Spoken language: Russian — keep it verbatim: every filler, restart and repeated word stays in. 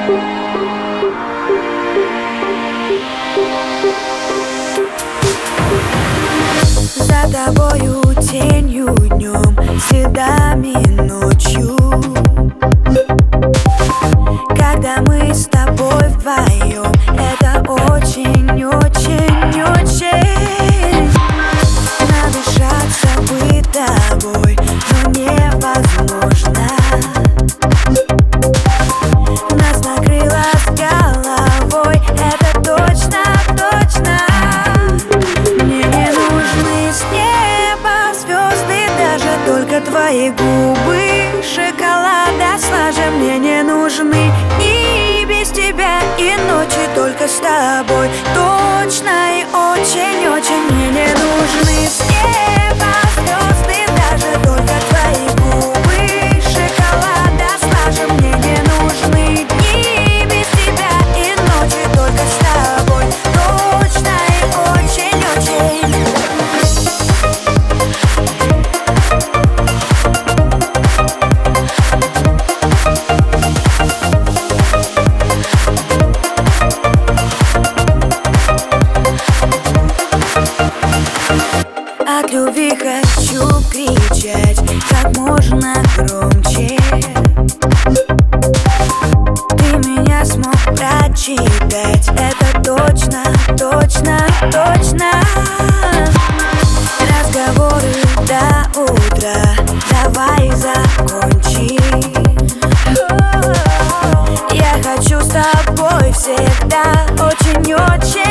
За тобою тенью днем, следами ночью. Когда мы с тобой вдвоем, это очень-очень-очень. Надышаться быть тобой, но невозможно. Нас накрыло с головой, это точно-точно. Мне не нужны с неба звезды, даже только твои губы шоколада слаже. Мне не нужны ни без тебя и ночи только с тобой. Точно и очень-очень. Мне не нужны с неба звезды, даже только твои губы шоколада слаже. Мне не нужны дни без тебя и ночи только с тобой. Точно и очень-очень. От любви хочу кричать как можно громче. Ты меня смог прочитать, это точно, точно, точно. Разговоры до утра, давай закончим. Я хочу с тобой всегда очень-очень.